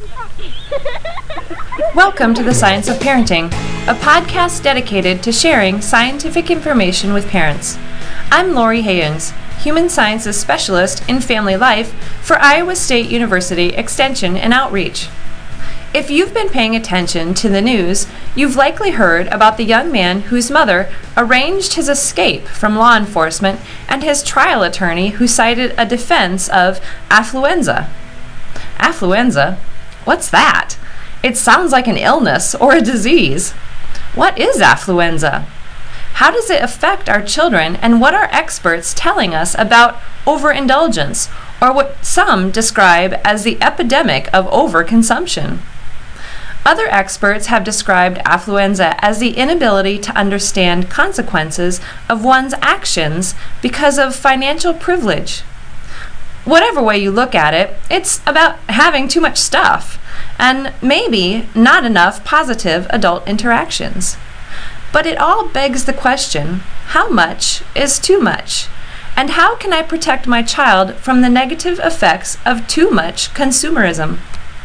Welcome to The Science of Parenting, a podcast dedicated to sharing scientific information with parents. I'm Lori Hayens, Human Sciences Specialist in Family Life for Iowa State University Extension and Outreach. If you've been paying attention to the news, you've likely heard about the young man whose mother arranged his escape from law enforcement and his trial attorney who cited a defense of affluenza. Affluenza? What's that? It sounds like an illness or a disease. What is affluenza? How does it affect our children, and what are experts telling us about overindulgence, or what some describe as the epidemic of overconsumption? Other experts have described affluenza as the inability to understand consequences of one's actions because of financial privilege. Whatever way you look at it, it's about having too much stuff, and maybe not enough positive adult interactions. But it all begs the question, how much is too much? And how can I protect my child from the negative effects of too much consumerism?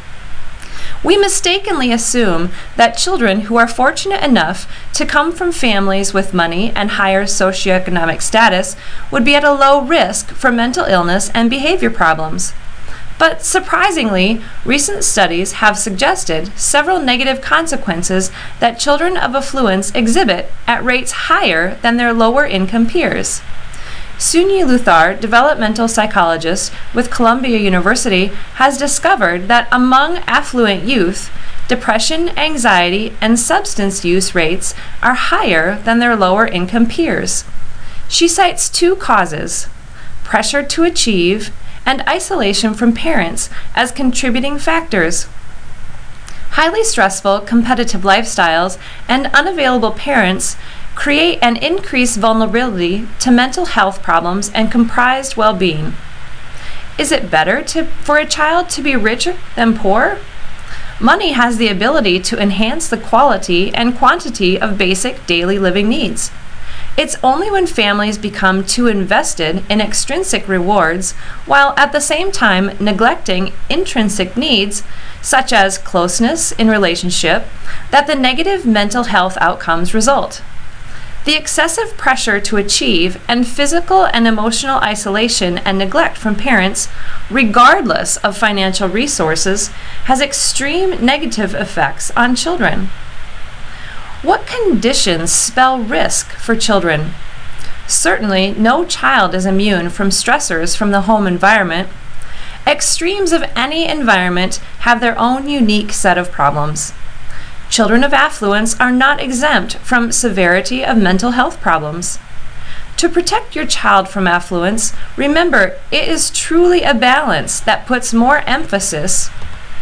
We mistakenly assume that children who are fortunate enough to come from families with money and higher socioeconomic status would be at a low risk for mental illness and behavior problems. But surprisingly, recent studies have suggested several negative consequences that children of affluence exhibit at rates higher than their lower income peers. Sunyi Luthar, developmental psychologist with Columbia University, has discovered that among affluent youth, depression, anxiety, and substance use rates are higher than their lower income peers. She cites two causes: pressure to achieve and isolation from parents as contributing factors. Highly stressful, competitive lifestyles and unavailable parents create an increased vulnerability to mental health problems and comprised well-being. Is it better for a child to be richer than poor? Money has the ability to enhance the quality and quantity of basic daily living needs. It's only when families become too invested in extrinsic rewards, while at the same time neglecting intrinsic needs, such as closeness in relationship, that the negative mental health outcomes result. The excessive pressure to achieve and physical and emotional isolation and neglect from parents, regardless of financial resources, has extreme negative effects on children. What conditions spell risk for children? Certainly, no child is immune from stressors from the home environment. Extremes of any environment have their own unique set of problems. Children of affluence are not exempt from severity of mental health problems. To protect your child from affluence, remember it is truly a balance that puts more emphasis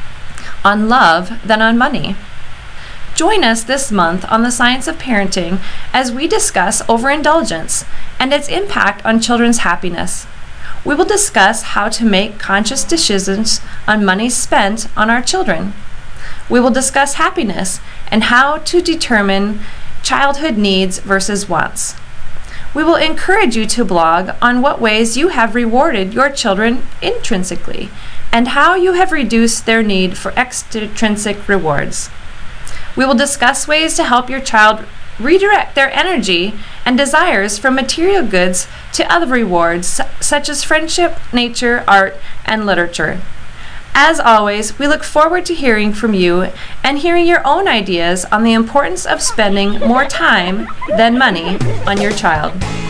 on love than on money. Join us this month on The Science of Parenting as we discuss overindulgence and its impact on children's happiness. We will discuss how to make conscious decisions on money spent on our children. We will discuss happiness and how to determine childhood needs versus wants. We will encourage you to blog on what ways you have rewarded your children intrinsically and how you have reduced their need for extrinsic rewards. We will discuss ways to help your child redirect their energy and desires from material goods to other rewards such as friendship, nature, art, and literature. As always, we look forward to hearing from you and hearing your own ideas on the importance of spending more time than money on your child.